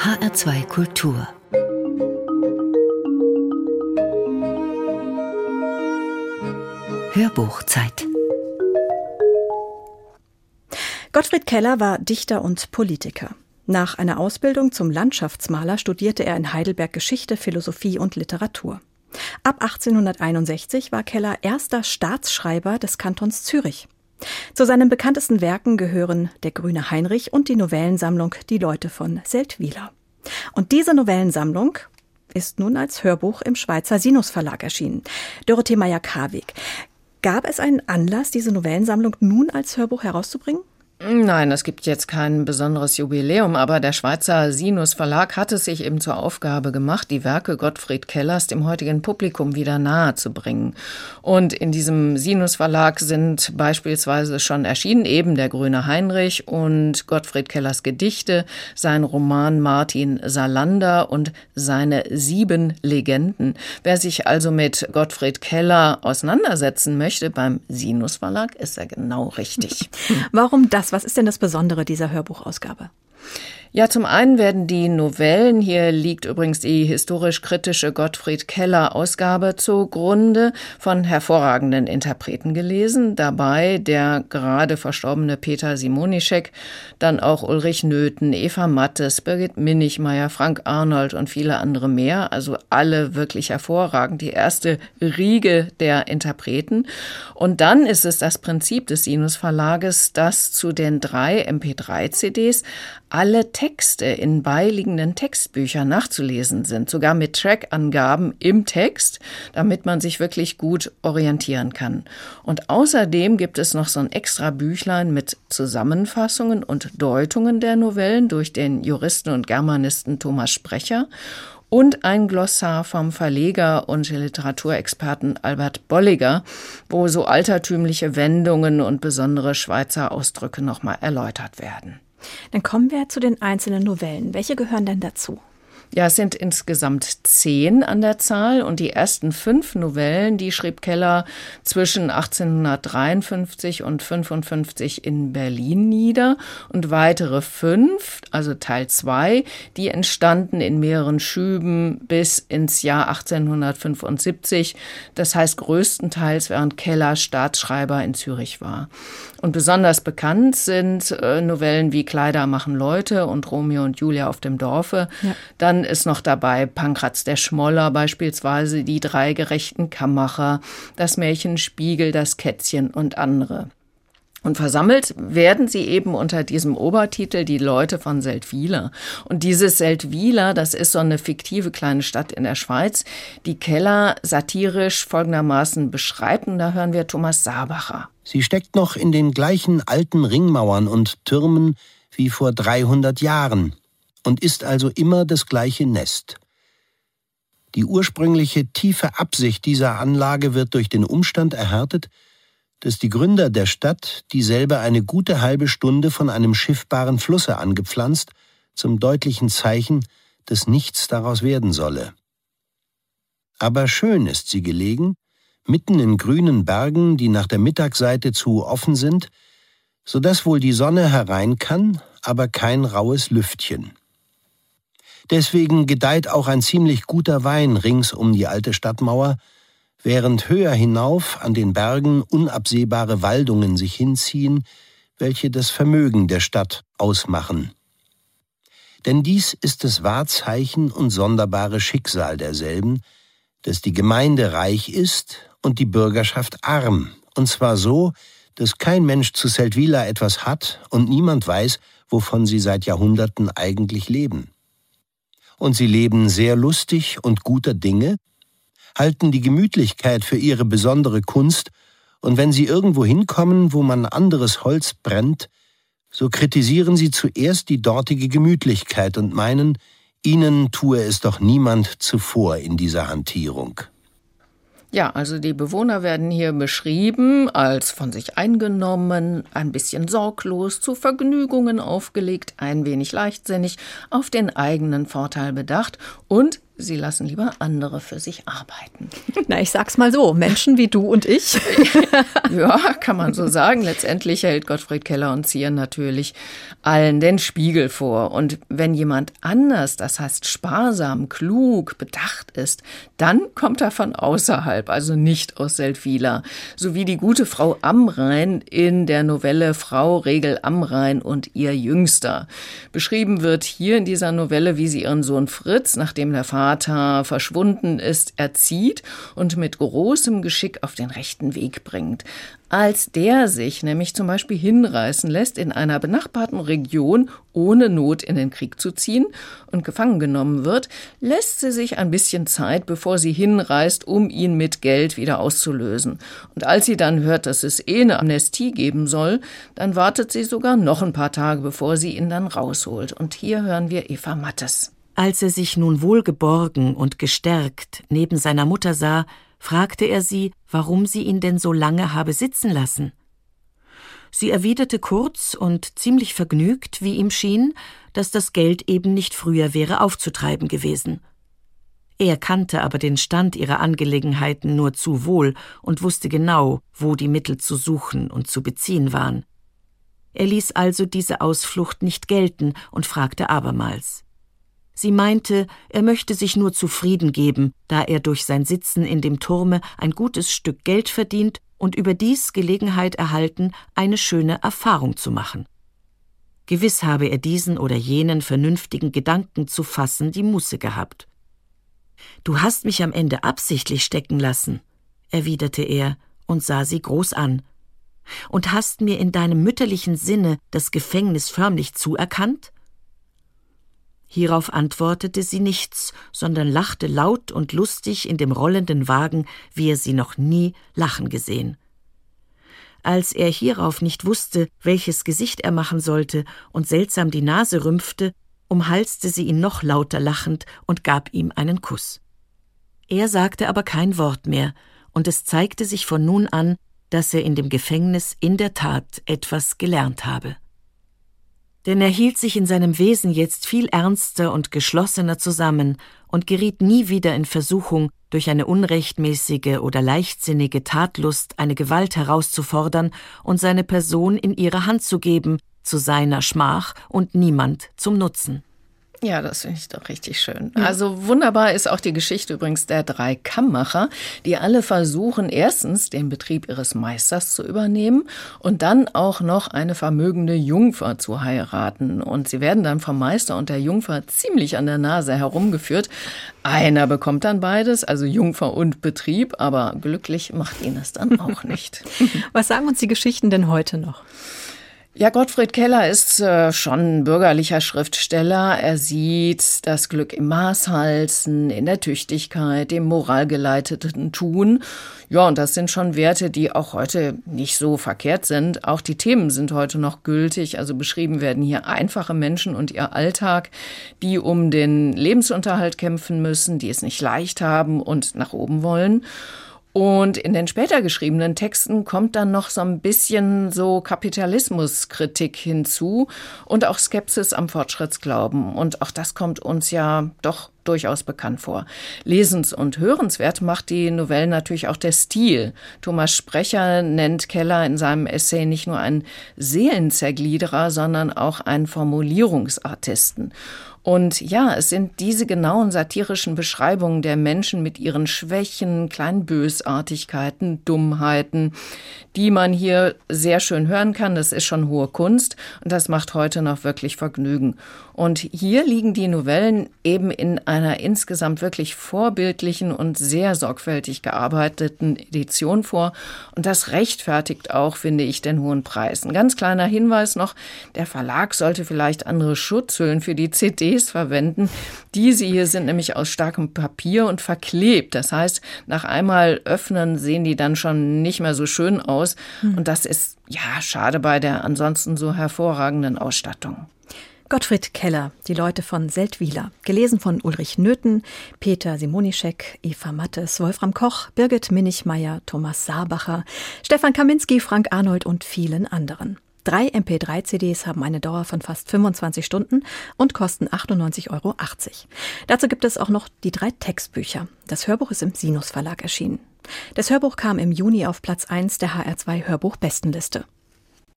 HR2 Kultur. Hörbuchzeit. Gottfried Keller war Dichter und Politiker. Nach einer Ausbildung zum Landschaftsmaler studierte er in Heidelberg Geschichte, Philosophie und Literatur. Ab 1861 war Keller erster Staatsschreiber des Kantons Zürich. Zu seinen bekanntesten Werken gehören Der grüne Heinrich und die Novellensammlung Die Leute von Seldwyla. Und diese Novellensammlung ist nun als Hörbuch im Schweizer Sinus Verlag erschienen. Dorothee Meyer-Karwig, gab es einen Anlass, diese Novellensammlung nun als Hörbuch herauszubringen? Nein, es gibt jetzt kein besonderes Jubiläum, aber der Schweizer Sinus Verlag hat es sich eben zur Aufgabe gemacht, die Werke Gottfried Kellers dem heutigen Publikum wieder nahe zu bringen. Und in diesem Sinus Verlag sind beispielsweise schon erschienen eben Der grüne Heinrich und Gottfried Kellers Gedichte, sein Roman Martin Salander und seine 7 Legenden. Wer sich also mit Gottfried Keller auseinandersetzen möchte beim Sinus Verlag, ist er genau richtig. Warum das? Was ist denn das Besondere dieser Hörbuchausgabe? Ja, zum einen werden die Novellen, hier liegt übrigens die historisch-kritische Gottfried Keller-Ausgabe zugrunde, von hervorragenden Interpreten gelesen. Dabei der gerade verstorbene Peter Simonischek, dann auch Ulrich Nöthen, Eva Mattes, Birgit Minichmeier, Frank Arnold und viele andere mehr. Also alle wirklich hervorragend. Die erste Riege der Interpreten. Und dann ist es das Prinzip des Sinus Verlages, dass zu den 3 MP3-CDs alle Texte in beiliegenden Textbüchern nachzulesen sind, sogar mit Trackangaben im Text, damit man sich wirklich gut orientieren kann. Und außerdem gibt es noch so ein extra Büchlein mit Zusammenfassungen und Deutungen der Novellen durch den Juristen und Germanisten Thomas Sprecher und ein Glossar vom Verleger und Literaturexperten Albert Bolliger, wo so altertümliche Wendungen und besondere Schweizer Ausdrücke nochmal erläutert werden. Dann kommen wir zu den einzelnen Novellen. Welche gehören denn dazu? Ja, es sind insgesamt 10 an der Zahl und die ersten 5 Novellen, die schrieb Keller zwischen 1853 und 55 in Berlin nieder und weitere 5, also Teil 2, die entstanden in mehreren Schüben bis ins Jahr 1875, das heißt größtenteils während Keller Staatsschreiber in Zürich war. Und besonders bekannt sind Novellen wie Kleider machen Leute und Romeo und Julia auf dem Dorfe. Ja. Dann ist noch dabei Pankraz der Schmoller beispielsweise, die 3 gerechten Kammacher, das Märchen Spiegel, das Kätzchen und andere. Und versammelt werden sie eben unter diesem Obertitel Die Leute von Seldwyla. Und dieses Seldwyla, das ist so eine fiktive kleine Stadt in der Schweiz, die Keller satirisch folgendermaßen beschreibt. Und da hören wir Thomas Sabacher. Sie steckt noch in den gleichen alten Ringmauern und Türmen wie vor 300 Jahren und ist also immer das gleiche Nest. Die ursprüngliche tiefe Absicht dieser Anlage wird durch den Umstand erhärtet, dass die Gründer der Stadt dieselbe eine gute halbe Stunde von einem schiffbaren Flusse angepflanzt, zum deutlichen Zeichen, dass nichts daraus werden solle. Aber schön ist sie gelegen, mitten in grünen Bergen, die nach der Mittagseite zu offen sind, so dass wohl die Sonne herein kann, aber kein raues Lüftchen. Deswegen gedeiht auch ein ziemlich guter Wein rings um die alte Stadtmauer, während höher hinauf an den Bergen unabsehbare Waldungen sich hinziehen, welche das Vermögen der Stadt ausmachen. Denn dies ist das Wahrzeichen und sonderbare Schicksal derselben, dass die Gemeinde reich ist und die Bürgerschaft arm, und zwar so, dass kein Mensch zu Seldwyla etwas hat und niemand weiß, wovon sie seit Jahrhunderten eigentlich leben. Und sie leben sehr lustig und guter Dinge, halten die Gemütlichkeit für ihre besondere Kunst, und wenn sie irgendwo hinkommen, wo man anderes Holz brennt, so kritisieren sie zuerst die dortige Gemütlichkeit und meinen, ihnen tue es doch niemand zuvor in dieser Hantierung. Ja, also die Bewohner werden hier beschrieben als von sich eingenommen, ein bisschen sorglos, zu Vergnügungen aufgelegt, ein wenig leichtsinnig, auf den eigenen Vorteil bedacht und sie lassen lieber andere für sich arbeiten. Na, ich sag's mal so, Menschen wie du und ich. Ja, kann man so sagen. Letztendlich hält Gottfried Keller uns hier natürlich allen den Spiegel vor. Und wenn jemand anders, das heißt sparsam, klug, bedacht ist, dann kommt er von außerhalb, also nicht aus Seldwyla. So wie die gute Frau Amrain in der Novelle Frau Regel Amrain und ihr Jüngster. Beschrieben wird hier in dieser Novelle, wie sie ihren Sohn Fritz, nachdem der Vater verschwunden ist, erzieht und mit großem Geschick auf den rechten Weg bringt. Als der sich nämlich zum Beispiel hinreißen lässt, in einer benachbarten Region ohne Not in den Krieg zu ziehen und gefangen genommen wird, lässt sie sich ein bisschen Zeit, bevor sie hinreist, um ihn mit Geld wieder auszulösen. Und als sie dann hört, dass es eine Amnestie geben soll, dann wartet sie sogar noch ein paar Tage, bevor sie ihn dann rausholt. Und hier hören wir Eva Mattes. Als er sich nun wohlgeborgen und gestärkt neben seiner Mutter sah, fragte er sie, warum sie ihn denn so lange habe sitzen lassen. Sie erwiderte kurz und ziemlich vergnügt, wie ihm schien, dass das Geld eben nicht früher wäre aufzutreiben gewesen. Er kannte aber den Stand ihrer Angelegenheiten nur zu wohl und wusste genau, wo die Mittel zu suchen und zu beziehen waren. Er ließ also diese Ausflucht nicht gelten und fragte abermals. Sie meinte, er möchte sich nur zufrieden geben, da er durch sein Sitzen in dem Turme ein gutes Stück Geld verdient und überdies Gelegenheit erhalten, eine schöne Erfahrung zu machen. Gewiss habe er diesen oder jenen vernünftigen Gedanken zu fassen die Muße gehabt. »Du hast mich am Ende absichtlich stecken lassen«, erwiderte er und sah sie groß an, »und hast mir in deinem mütterlichen Sinne das Gefängnis förmlich zuerkannt?« Hierauf antwortete sie nichts, sondern lachte laut und lustig in dem rollenden Wagen, wie er sie noch nie lachen gesehen. Als er hierauf nicht wusste, welches Gesicht er machen sollte und seltsam die Nase rümpfte, umhalste sie ihn noch lauter lachend und gab ihm einen Kuss. Er sagte aber kein Wort mehr, und es zeigte sich von nun an, dass er in dem Gefängnis in der Tat etwas gelernt habe. Denn er hielt sich in seinem Wesen jetzt viel ernster und geschlossener zusammen und geriet nie wieder in Versuchung, durch eine unrechtmäßige oder leichtsinnige Tatlust eine Gewalt herauszufordern und seine Person in ihre Hand zu geben, zu seiner Schmach und niemand zum Nutzen. Ja, das finde ich doch richtig schön. Also wunderbar ist auch die Geschichte übrigens der 3 Kammacher, die alle versuchen, erstens den Betrieb ihres Meisters zu übernehmen und dann auch noch eine vermögende Jungfer zu heiraten. Und sie werden dann vom Meister und der Jungfer ziemlich an der Nase herumgeführt. Einer bekommt dann beides, also Jungfer und Betrieb, aber glücklich macht ihn es dann auch nicht. Was sagen uns die Geschichten denn heute noch? Ja, Gottfried Keller ist schon bürgerlicher Schriftsteller. Er sieht das Glück im Maßhalten, in der Tüchtigkeit, dem moralgeleiteten Tun. Ja, und das sind schon Werte, die auch heute nicht so verkehrt sind. Auch die Themen sind heute noch gültig. Also beschrieben werden hier einfache Menschen und ihr Alltag, die um den Lebensunterhalt kämpfen müssen, die es nicht leicht haben und nach oben wollen. Und in den später geschriebenen Texten kommt dann noch so ein bisschen so Kapitalismuskritik hinzu und auch Skepsis am Fortschrittsglauben. Und auch das kommt uns ja doch durchaus bekannt vor. Lesens- und hörenswert macht die Novelle natürlich auch der Stil. Thomas Sprecher nennt Keller in seinem Essay nicht nur einen Seelenzergliederer, sondern auch einen Formulierungsartisten. Und ja, es sind diese genauen satirischen Beschreibungen der Menschen mit ihren Schwächen, kleinen Bösartigkeiten, Dummheiten, die man hier sehr schön hören kann. Das ist schon hohe Kunst und das macht heute noch wirklich Vergnügen. Und hier liegen die Novellen eben in einer insgesamt wirklich vorbildlichen und sehr sorgfältig gearbeiteten Edition vor. Und das rechtfertigt auch, finde ich, den hohen Preis. Ein ganz kleiner Hinweis noch, der Verlag sollte vielleicht andere Schutzhüllen für die CDs verwenden. Diese hier sind nämlich aus starkem Papier und verklebt. Das heißt, nach einmal öffnen sehen die dann schon nicht mehr so schön aus. Und das ist ja schade bei der ansonsten so hervorragenden Ausstattung. Gottfried Keller, die Leute von Seldwyla. Gelesen von Ulrich Nöthen, Peter Simonischek, Eva Mattes, Wolfram Koch, Birgit Minichmeier, Thomas Saarbacher, Stefan Kaminski, Frank Arnold und vielen anderen. 3 MP3-CDs haben eine Dauer von fast 25 Stunden und kosten 98,80 €. Dazu gibt es auch noch die 3 Textbücher. Das Hörbuch ist im Sinus Verlag erschienen. Das Hörbuch kam im Juni auf Platz 1 der HR2 Hörbuch-Bestenliste.